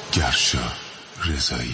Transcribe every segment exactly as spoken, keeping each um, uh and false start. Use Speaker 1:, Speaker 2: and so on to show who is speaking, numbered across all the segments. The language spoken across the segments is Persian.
Speaker 1: گرشا رضایی.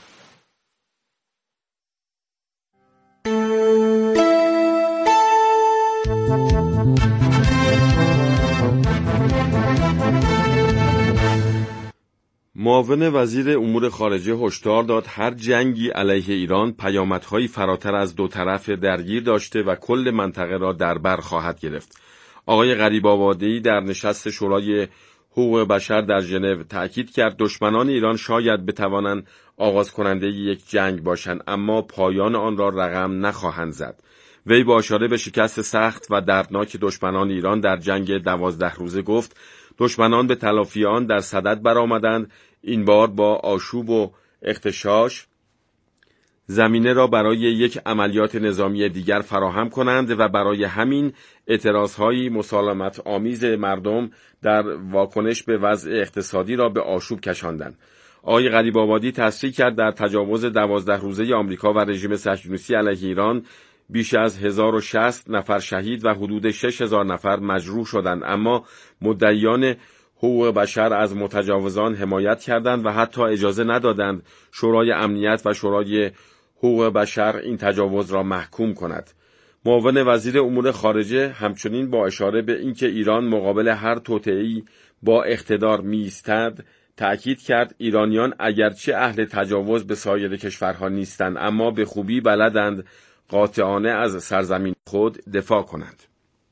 Speaker 2: معاون وزیر امور خارجه هشدار داد هر جنگی علیه ایران پیامدهایی فراتر از دو طرف درگیر داشته و کل منطقه را در بر خواهد گرفت. آقای غریب‌آبادی در نشست شورای حقوق بشر در ژنو تأکید کرد دشمنان ایران شاید بتوانند آغاز کننده یک جنگ باشند، اما پایان آن را رقم نخواهند زد. وی با اشاره به شکست سخت و دردناک دشمنان ایران در جنگ دوازده روزه گفت دشمنان به تلافی آن در صدد برآمدند، این بار با آشوب و اغتشاش زمینه را برای یک عملیات نظامی دیگر فراهم کنند و برای همین اعتراضهای مسالمت آمیز مردم در واکنش به وضع اقتصادی را به آشوب کشاندند. آقای غریب‌آبادی تصریح کرد در تجاوز دوازده روزه آمریکا و رژیم صهیونیستی علیه ایران بیش از هزار و شصت نفر شهید و حدود شش هزار نفر مجروح شدند، اما مدعیان حقوق بشر از متجاوزان حمایت کردند و حتی اجازه ندادند شورای امنیت و شورای حقوق بشر این تجاوز را محکوم کند. معاون وزیر امور خارجه همچنین با اشاره به اینکه ایران مقابل هر توطئه‌ای با اقتدار می‌ایستد تأکید کرد ایرانیان اگرچه اهل تجاوز به سایر کشورها نیستند، اما به خوبی بلدند قاطعانه از سرزمین خود دفاع کنند.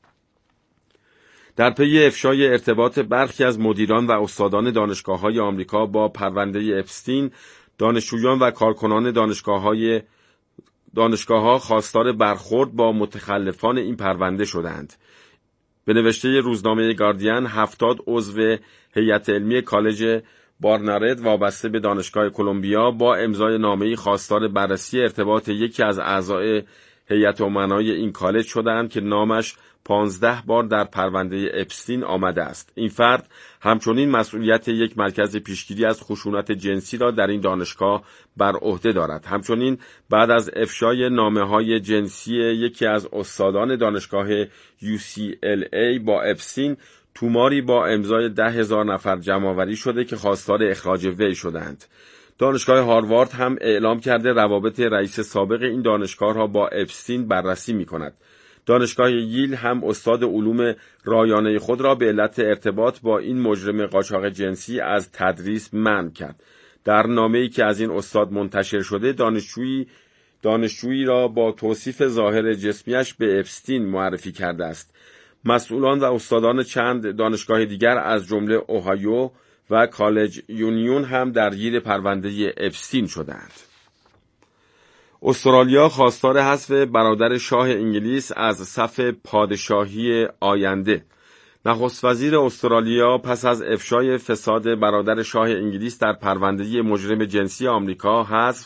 Speaker 2: در پی افشای ارتباط برخی از مدیران و استادان دانشگاه‌های آمریکا با پرونده اپستین، دانشجویان و کارکنان دانشگاه‌های دانشگاه‌ها خواستار برخورد با متخلفان این پرونده شدند. به نوشته روزنامه گاردین، هفتاد عضو هیئت علمی کالج بارنارد وابسته به دانشگاه کلمبیا با امضای نامه‌ای خواستار بررسی ارتباط یکی از اعضای هیئت امنای این کالج شدند که نامش پانزده بار در پرونده اپستین آمده است. این فرد همچنین مسئولیت یک مرکز پیشگیری از خشونت جنسی را در این دانشگاه بر عهده دارد. همچنین بعد از افشای نامه‌های جنسی یکی از استادان دانشگاه یو سی ال ای با اپستین، توماری با امضای ده هزار نفر جمع‌آوری شده که خواستار اخراج وی شدند. دانشگاه هاروارد هم اعلام کرده روابط رئیس سابق این دانشگاه را با اپستین بررسی می‌کند. دانشگاه ییل هم استاد علوم رایانه خود را به علت ارتباط با این مجرم قاچاق جنسی از تدریس منع کرد. در نامه‌ای که از این استاد منتشر شده، دانشجویی دانشجویی را با توصیف ظاهر جسمیش به اپستین معرفی کرده است. مسئولان و استادان چند دانشگاه دیگر از جمله اوهایو و کالج یونیون هم درگیر پرونده اپستین شدند. استرالیا خواستار حذف برادر شاه انگلیس از صف پادشاهی آینده. نخست وزیر استرالیا پس از افشای فساد برادر شاه انگلیس در پرونده مجرم جنسی آمریکا حذف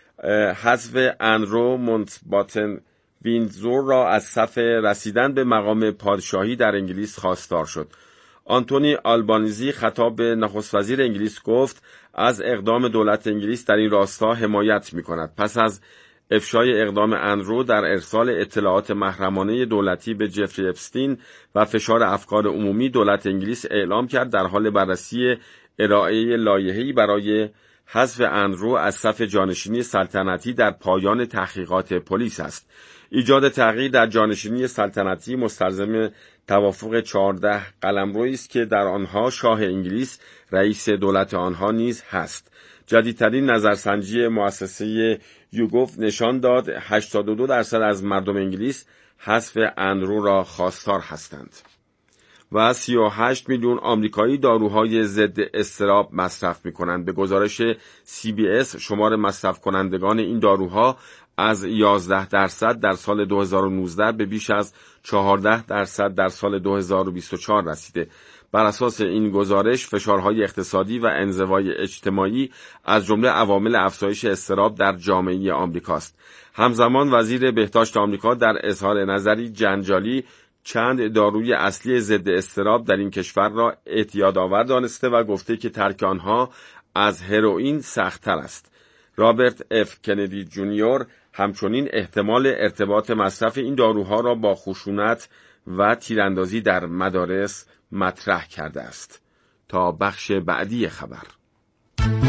Speaker 2: حذف اندرو مونتباتن ویندزور را از صف رسیدن به مقام پادشاهی در انگلیس خواستار شد. آنتونی آلبانیزی خطاب به نخست وزیر انگلیس گفت از اقدام دولت انگلیس در این راستا حمایت می‌کند. پس از افشای اقدام اندرو در ارسال اطلاعات محرمانه دولتی به جفری اپستین و فشار افکار عمومی، دولت انگلیس اعلام کرد در حال بررسی ارائه لایحه‌ای برای حذف اندرو از صف جانشینی سلطنتی در پایان تحقیقات پلیس است. ایجاد تغییر در جانشینی سلطنتی مستلزم توافق چهارده قلمرویی است که در آنها شاه انگلیس رئیس دولت آنها نیز هست. جدیدترین نظرسنجی مؤسسه یوگوف نشان داد هشتاد و دو درصد از مردم انگلیس حذف اندرو را خواستار هستند. و سی و هشت میلیون آمریکایی داروهای ضد اضطراب مصرف می‌کنند. به گزارش سی بی اس شمار مصرف کنندگان این داروها از یازده درصد در سال دو هزار و نوزده به بیش از چهارده درصد در سال دو هزار و بیست و چهار رسیده. بر اساس این گزارش فشارهای اقتصادی و انزوای اجتماعی از جمله عوامل افزایش اضطراب در جامعه آمریکاست. همزمان وزیر بهداشت آمریکا در اظهار نظری جنجالی چند داروی اصلی ضد اضطراب در این کشور را اعتیادآور دانسته و گفته که ترک آنها از هروئین سخت‌تر است. رابرت اف کندی جونیور همچنین احتمال ارتباط مصرف این داروها را با خشونت و تیراندازی در مدارس مطرح کرده است. تا بخش بعدی خبر.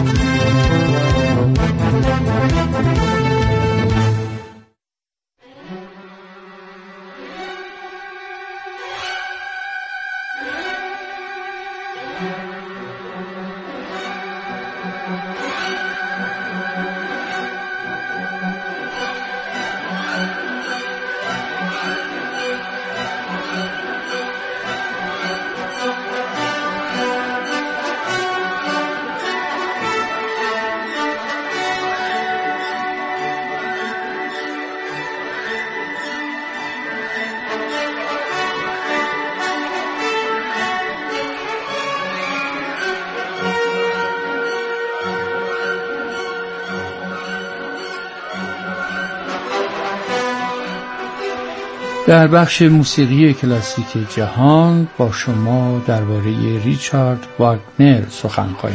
Speaker 3: در بخش موسیقی کلاسیک جهان با شما درباره ریچارد واگنر سخن خواهیم.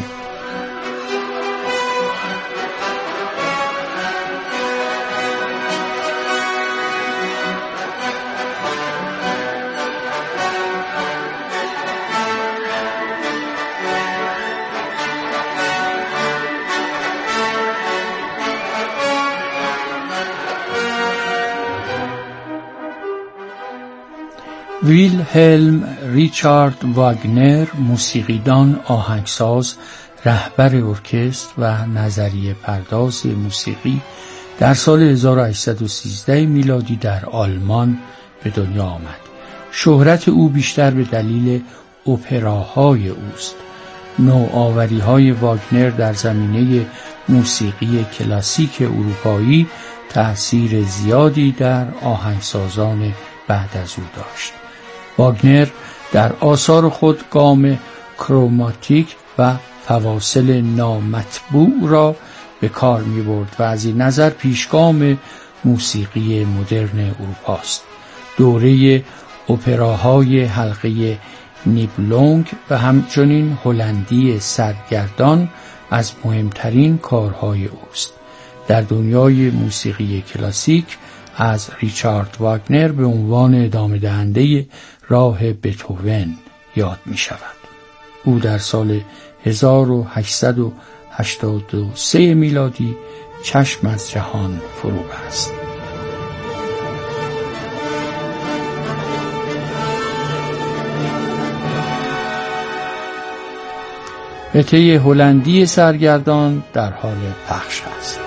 Speaker 3: ویلهلم ریچارد واگنر، موسیقیدان، آهنگساز، رهبر ارکستر و نظریه پرداز موسیقی، در سال هزار و هشتصد و سیزده میلادی در آلمان به دنیا آمد. شهرت او بیشتر به دلیل اپراهای اوست. نوآوری‌های واگنر در زمینه موسیقی کلاسیک اروپایی تأثیر زیادی در آهنگسازان بعد از او داشت. واگنر در آثار خود گام کروماتیک و فواصل نامطبوع را به کار می برد و از این نظر پیشگام موسیقی مدرن اروپاست. دوره اپراهای حلقه نیبلونگ و همچنین هلندی سرگردان از مهمترین کارهای اوست. در دنیای موسیقی کلاسیک از ریچارد واگنر به عنوان ادامه دهنده راه بتهوون یاد می شود. او در سال هزار و هشتصد و هشتاد و سه میلادی چشم از جهان فرو بست. قطعه هلندی سرگردان در حال پخش است.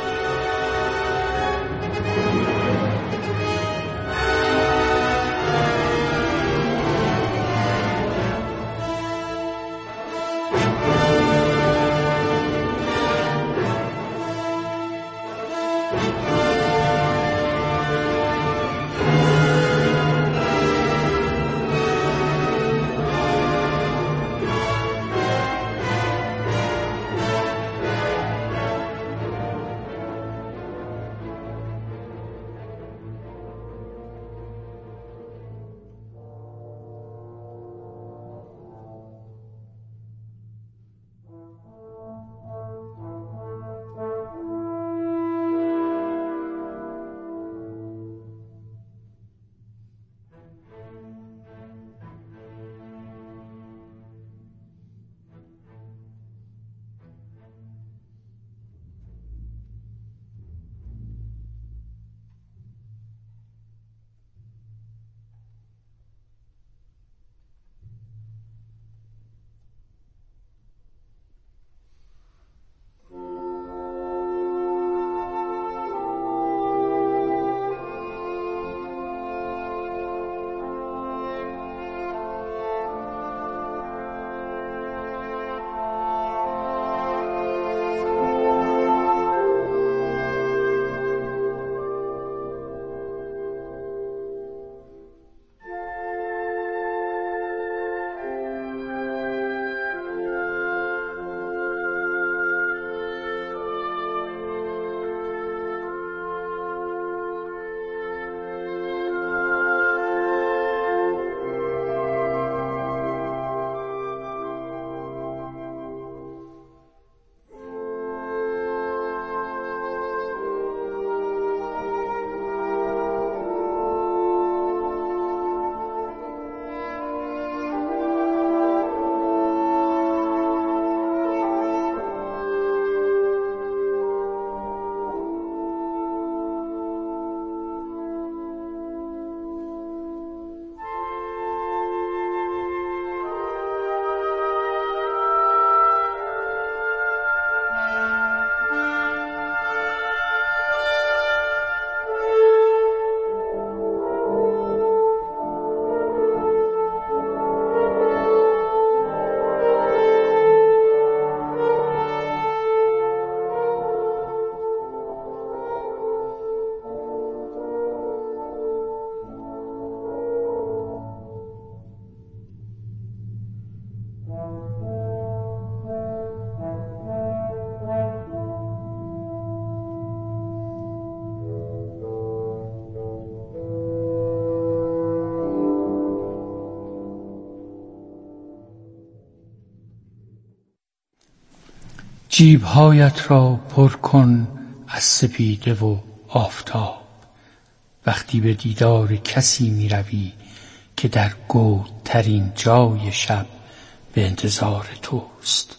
Speaker 3: جیبهایت را پر کن از سپیده و آفتاب، وقتی به دیدار کسی می روی که در گودترین جای شب به انتظار توست.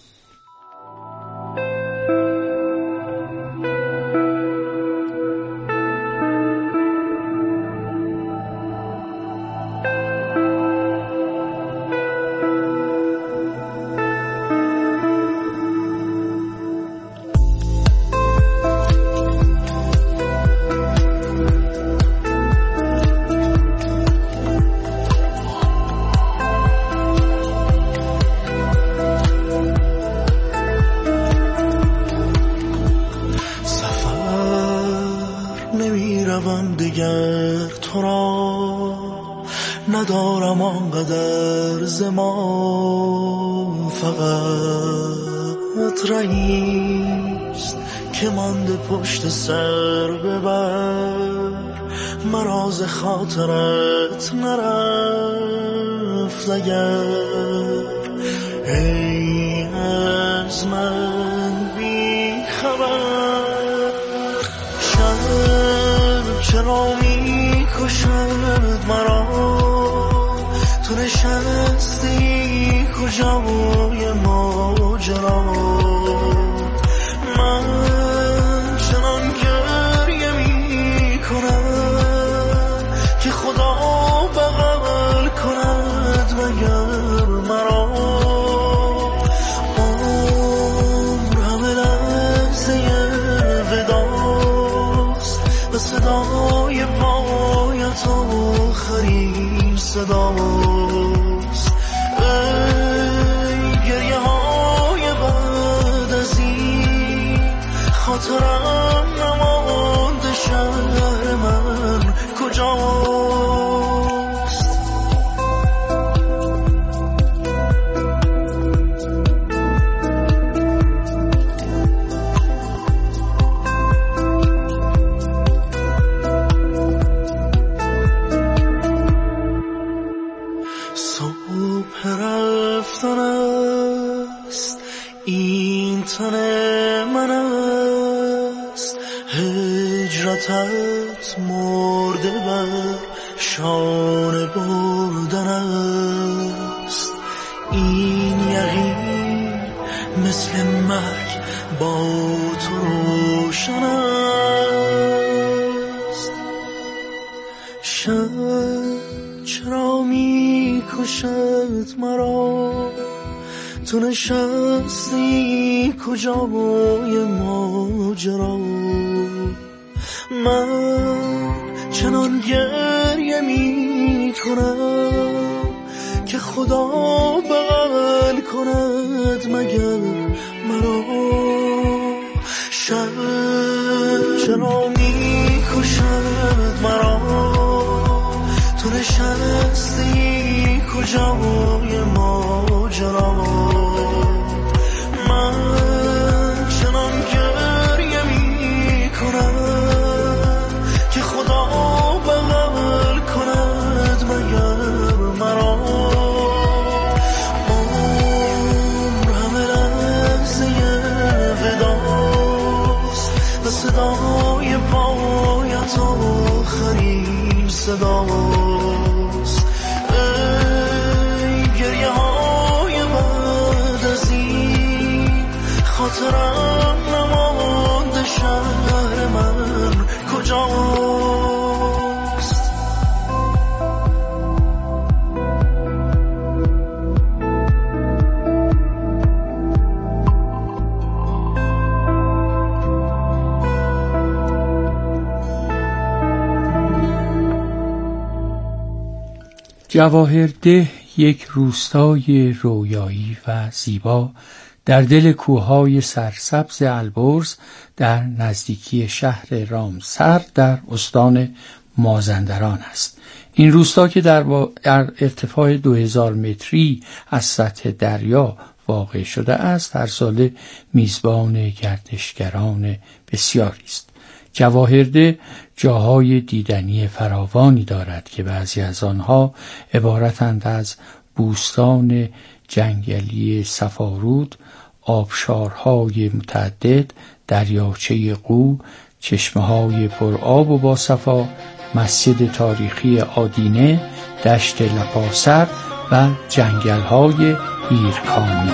Speaker 4: تو را ندارم آنقدر زمان، فقط رئیست که مانده پشت سر ببر، مراز خاطرت نرفت اگر ای از من بی خبر. شب چرا می کشد مرا، تو نشستی کجای ماجرا، من چنان گریه می کنم که خدا بغل کند مگر مرا. عمر همه لحظه وداست و صدای پایت آخرین صداست. ای گریه های بعد از این خاطرم نمانده، شهر من کجاست؟ صبح رفتن است این تن من است، هجرتت مرده بر شانه بردن است. این یقین مثل مرگ با تو روشن است. شب چرا می کشد مرا، تو نشستی کجای ماجرا، من چنان گریه می کنم که خدا بغل کند مگر مرا. شب چرا می کشد مرا، تو نشستی کجای ماجرا، من چنان گریه می کنم که خدا بغل کند مگر مرا. عمر همه لحظه وداست و صدای پایت آخرین صداست. ای گریه های بعد از این خاطرم نمانده، شهر من کجاست؟
Speaker 3: جواهرده یک روستای رویایی و زیبا در دل کوههای سرسبز البرز در نزدیکی شهر رامسر در استان مازندران است. این روستا که در, با... در ارتفاع دو هزار متری از سطح دریا واقع شده است، هر ساله میزبان گردشگران بسیاری است. جواهرده جاهای دیدنی فراوانی دارد که بعضی از آنها عبارتند از بوستان جنگلی صفارود، آبشارهای متعدد، دریاچه قو، چشمه‌های پرآب و باصفا، مسجد تاریخی آدینه، دشت لپاسر و جنگل‌های هیرکانی.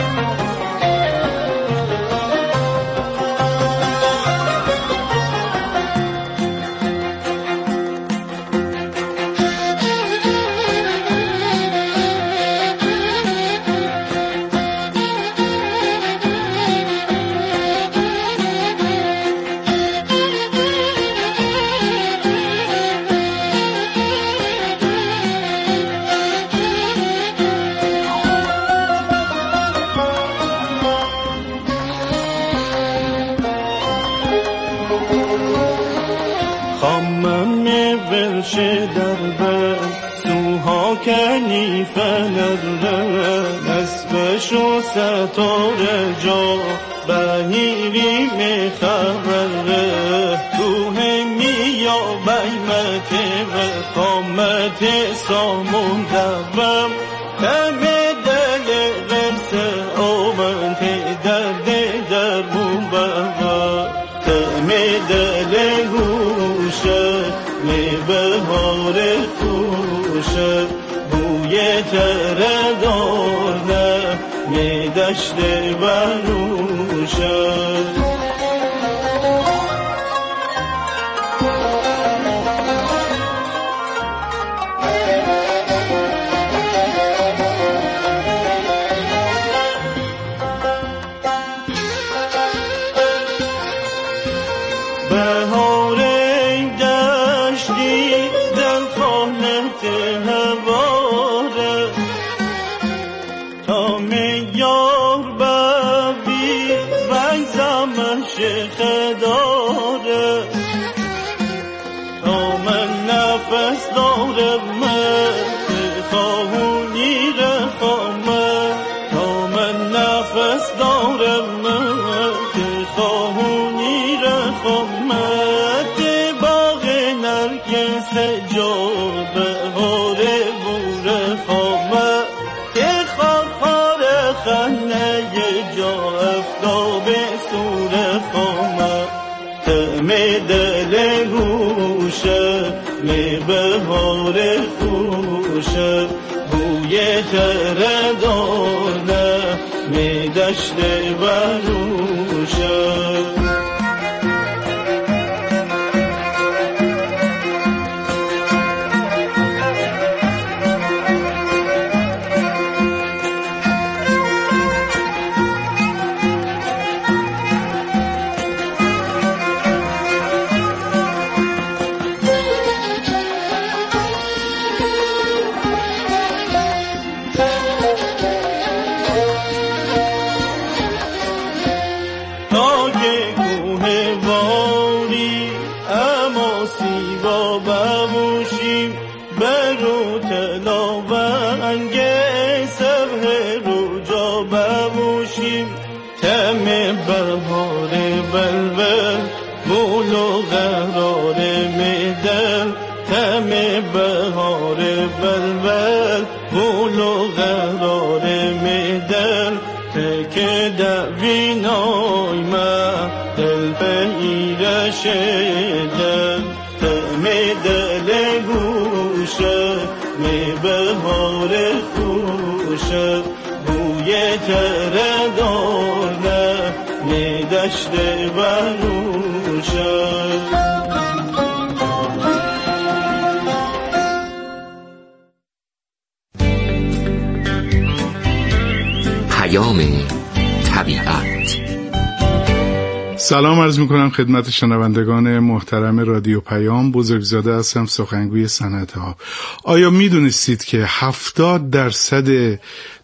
Speaker 5: سلام عرض میکنم خدمت شنوندگان محترم رادیو پیام. بزرگزاده هستم، سخنگوی صنعت‌ها. آیا میدونستید که هفتاد درصد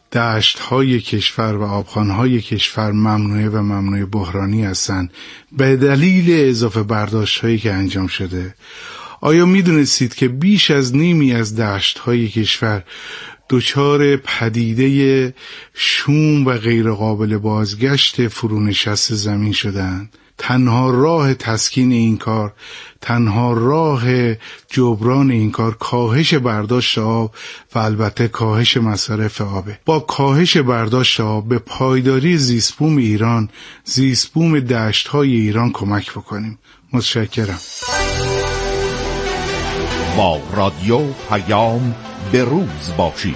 Speaker 5: دشت‌های کشور و آبخوان‌های کشور ممنوعه و ممنوعه بحرانی هستند به دلیل اضافه برداشت‌هایی که انجام شده؟ آیا میدونستید که بیش از نیمی از دشت‌های کشور دچار پدیده شوم و غیر قابل بازگشت فرونشست زمین شدند؟ تنها راه تسکین این کار، تنها راه جبران این کار کاهش برداشت آب و البته کاهش مصارف آبه. با کاهش برداشت آب به پایداری زیستبوم ایران، زیستبوم دشت‌های ایران کمک بکنیم. متشکرم.
Speaker 6: با رادیو پیام به روز باشید.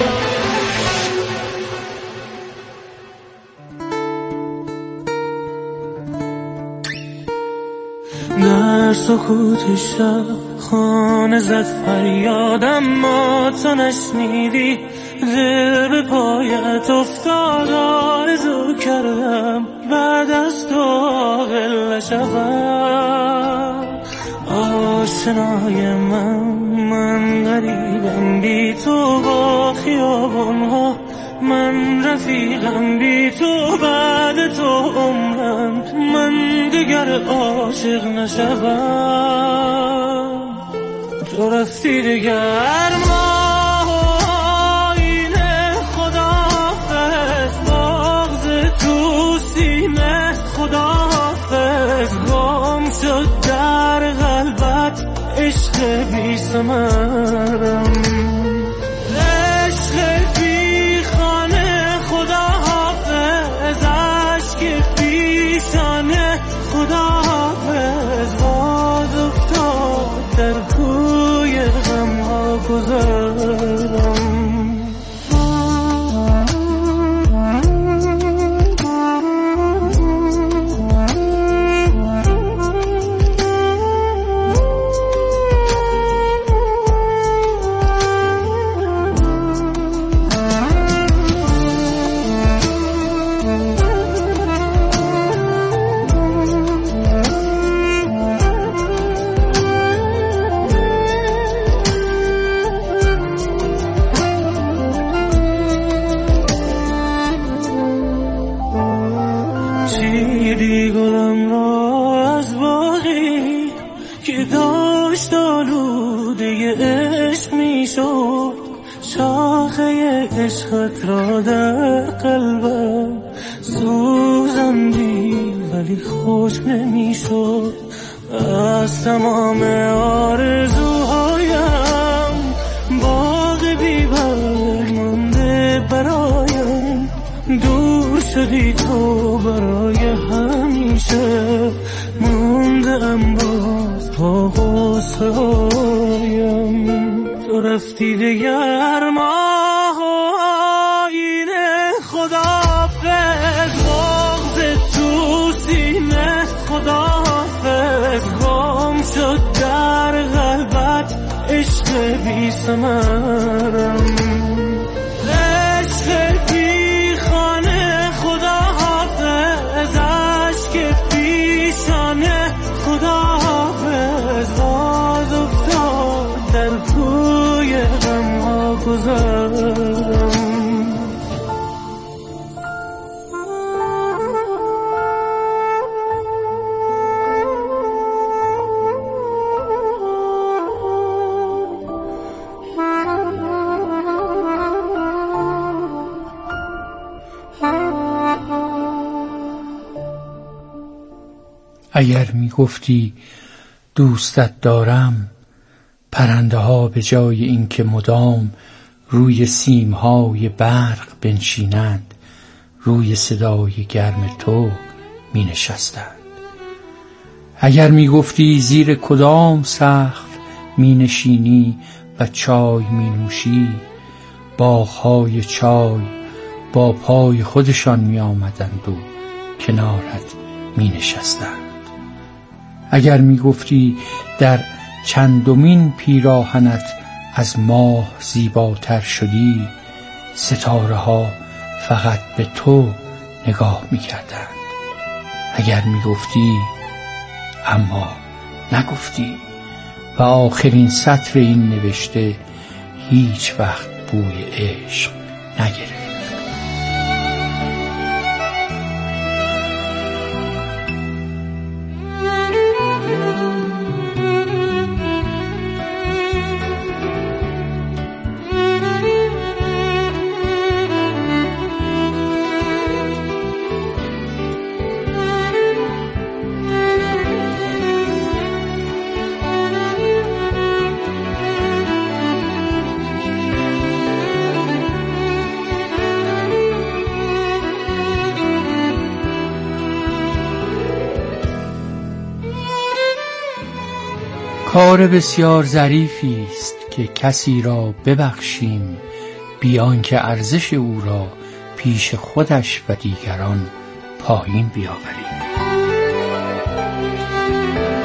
Speaker 4: در سکوت شب خانه زد فریادم، ما تو نشنیدی، دل به پایت افتاد، آرزو کردم بعد از تو عاقل نشوم. آشنای من من غریبم بی تو، با خیابونها من رفیقم بی تو، بعد تو عمرم من دیگر عاشق نشوم. تو رفتی دیگر ماه و آینه، خداحافظ بغض تو سینه، خداحافظ گم شد در قلبت عشق بی ثمرم، عشق بی خانه، خداحافظ عشق پیشانه، خداحافظ باز افتاد در کوی غم ها گذرم. چیدی گلم را از باغی که داشت آلوده عشق می شد، شاخه عشقت را در قلبم سوزندی ولی خوش نمی شد. از تمام آرزوهایم باغ بی برگ مانده برایم، دور شدی تو برای همیشه، موندم باز با غصه هایم. تو رفتی دیگر ماه و آینه، خداحافظ بغض تو سینه، خداحافظ گم شد در قلبت عشق بی ثمرم، عشق بی خانه، خداحافظ عشق پیشانه، خداحافظ باز افتاد در کوی غم ها گذرم.
Speaker 3: اگر می گفتی دوستت دارم، پرنده ها به جای اینکه مدام روی سیمهای برق بنشینند، روی صدای گرم تو می نشستند. اگر می گفتی زیر کدام سقف می نشینی و چای می نوشی، باغهای چای با پای خودشان می آمدند و کنارت می نشستند. اگر می گفتی در چندمین پیراهنت از ماه زیباتر شدی، ستاره ها فقط به تو نگاه می کردند. اگر می گفتی اما نگفتی و آخرین سطر این نوشته هیچ وقت بوی عشق نگرفت. کار بسیار ظریفی است که کسی را ببخشیم بیان که ارزش او را پیش خودش و دیگران پایین بیاوریم.